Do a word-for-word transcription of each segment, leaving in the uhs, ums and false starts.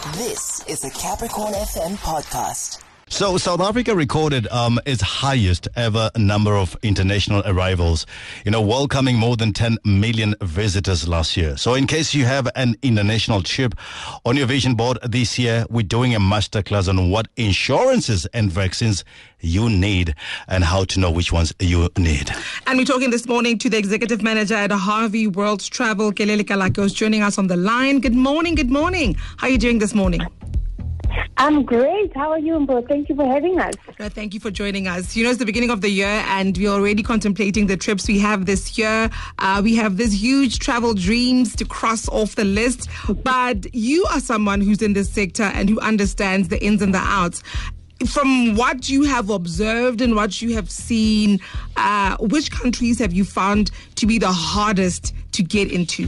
This is the Capricorn F M podcast. So South Africa recorded um, its highest ever number of international arrivals, you know, welcoming more than ten million visitors last year. So in case you have an international trip on your vision board this year, we're doing a masterclass on what insurances and vaccines you need and how to know which ones you need. And we're talking this morning to the executive manager at Harvey World Travel, Kelele Kalakos, joining us on the line. Good morning, good morning. How are you doing this morning? I'm great. How are you, Mbo? Thank you for having us. No, thank you for joining us. You know, it's the beginning of the year and we're already contemplating the trips we have this year. Uh, we have these huge travel dreams to cross off the list. But you are someone who's in this sector and who understands the ins and the outs. From what you have observed and what you have seen, uh, which countries have you found to be the hardest to get into?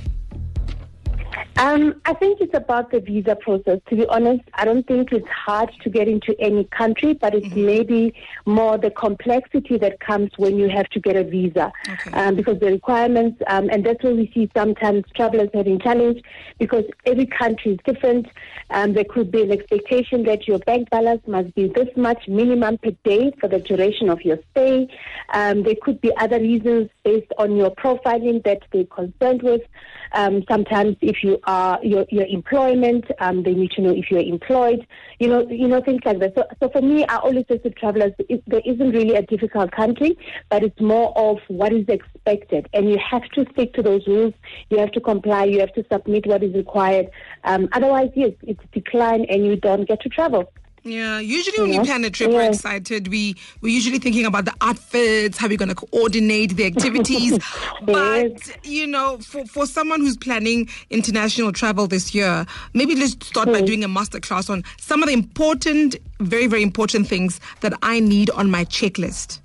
Um, I think it's about the visa process. To be honest, I don't think it's hard to get into any country, but it's mm-hmm. maybe more the complexity that comes when you have to get a visa. Okay. Um, because the requirements, um, and that's where we see sometimes travelers having challenge because every country is different. Um, there could be an expectation that your bank balance must be this much minimum per day for the duration of your stay. Um, there could be other reasons based on your profiling that they're concerned with. Um, sometimes if you are your your employment, um, they need to know if you're employed, you know, you know things like that. So, so for me, I always say to travelers, it, there isn't really a difficult country, but it's more of what is expected, and you have to stick to those rules. You have to comply. You have to submit what is required. Um, otherwise, yes, it's decline, and you don't get to travel. Yeah, usually when yeah. we plan a trip, yeah. we're excited. We, we're usually thinking about the outfits, how we're going to coordinate the activities. But, you know, for, for someone who's planning international travel this year, maybe let's start mm. by doing a masterclass on some of the important, very, very important things that I need on my checklist.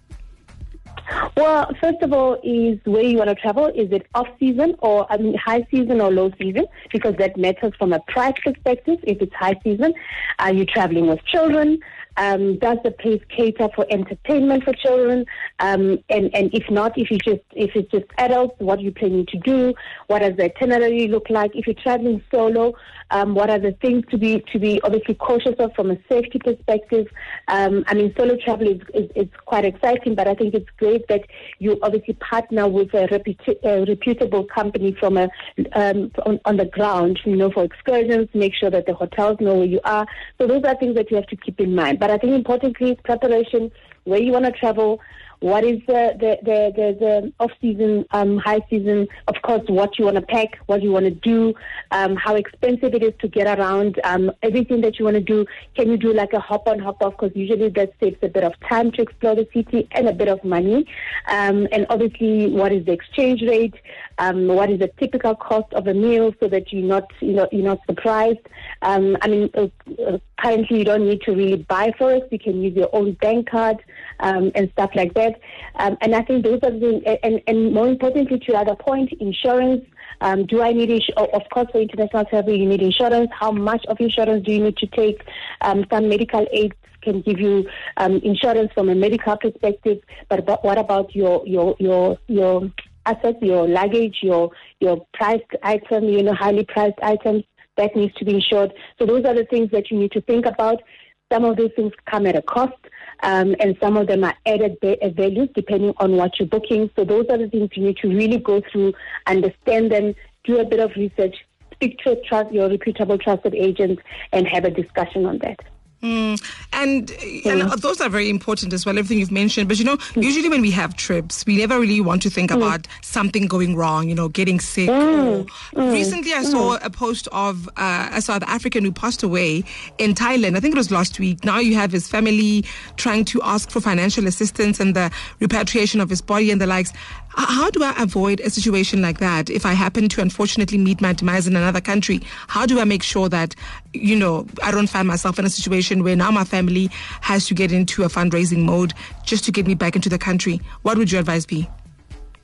Well, first of all, is where you want to travel. Is it off-season or I mean high season or low season? Because that matters from a price perspective. If it's high season, are you traveling with children? Um, does the place cater for entertainment for children? Um, and, and if not, if you just if it's just adults, what are you planning to do? What does the itinerary look like? If you're traveling solo, um, what are the things to be to be obviously cautious of from a safety perspective? Um, I mean, solo travel is, is, is quite exciting, but I think it's great that you obviously partner with a, reputa- a reputable company from a um, on, on the ground, you know, for excursions. Make sure that the hotels know where you are. So those are things that you have to keep in mind. But I think importantly, preparation, where you want to travel, what is the the, the, the, the off-season, um, high season, of course, what you want to pack, what you want to do, um, how expensive it is to get around, um, everything that you want to do. Can you do like a hop-on, hop-off? Because usually that takes a bit of time to explore the city and a bit of money. Um, and obviously, what is the exchange rate? Um, what is the typical cost of a meal so that you're not, you know, you're not surprised? Um, I mean, uh, uh, currently you don't need to really buy for it. You can use your own bank card um, and stuff like that. Um, and I think those are the, and, and more importantly, to the other point, insurance. Um, do I need, ins- of course, for international travel, you need insurance. How much of insurance do you need to take? Um, some medical aids can give you um, insurance from a medical perspective, but about, what about your your your your assets, your luggage, your your priced item, you know, highly priced items that needs to be insured. So those are the things that you need to think about. Some of those things come at a cost. Um, and some of them are added values depending on what you're booking. So those are the things you need to really go through, understand them, do a bit of research, speak to a trust, your reputable trusted agent, and have a discussion on that. Mm. And, and mm. those are very important as well, everything you've mentioned. But, you know, mm. usually when we have trips, we never really want to think mm. about something going wrong, you know, getting sick. Mm. Or mm. Recently, I mm. saw a post of uh, a South African who passed away in Thailand. I think it was last week. Now you have his family trying to ask for financial assistance and the repatriation of his body and the likes. How do I avoid a situation like that if I happen to unfortunately meet my demise in another country? How do I make sure that, you know, I don't find myself in a situation where now my family has to get into a fundraising mode just to get me back into the country? What would your advice be?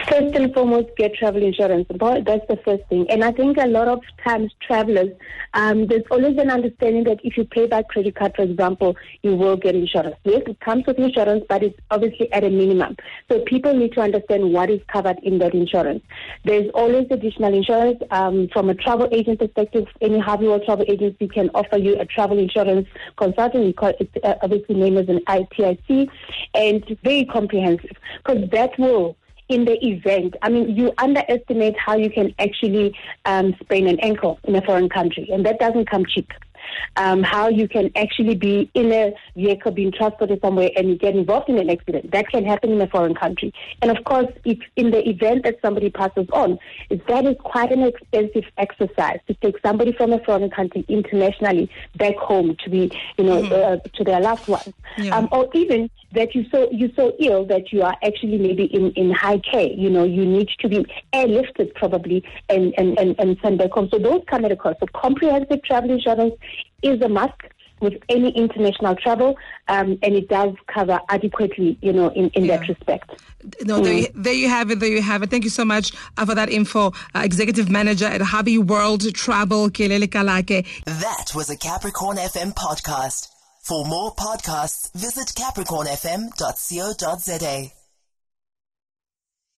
First and foremost, get travel insurance. That's the first thing. And I think a lot of times travelers, um, there's always an understanding that if you pay by credit card, for example, you will get insurance. Yes, it comes with insurance, but it's obviously at a minimum. So people need to understand what is covered in that insurance. There's always additional insurance. Um, from a travel agent perspective, any Harvey World travel agency can offer you a travel insurance consultant. We call it, uh, obviously named as an I T I C, and it's very comprehensive because that will, in the event, I mean, you underestimate how you can actually um, sprain an ankle in a foreign country, and that doesn't come cheap. Um, how you can actually be in a vehicle being transported somewhere and you get involved in an accident. That can happen in a foreign country. And of course, if in the event that somebody passes on, that is quite an expensive exercise to take somebody from a foreign country internationally back home to be, you know, mm-hmm. uh, to their loved ones. Yeah. Um, or even that you so you're so ill that you are actually maybe in, in high care. You know, you need to be airlifted probably and, and, and, and sent back home. So those come at a cost. So comprehensive travel insurance is a must with any international travel, um, and it does cover adequately, you know, in, in yeah. that respect. No, mm. there, you, there you have it. There you have it. Thank you so much uh, for that info, uh, Executive Manager at Harvey World Travel, Kelele Kalake. That was a Capricorn F M podcast. For more podcasts, visit capricorn f m dot co dot za.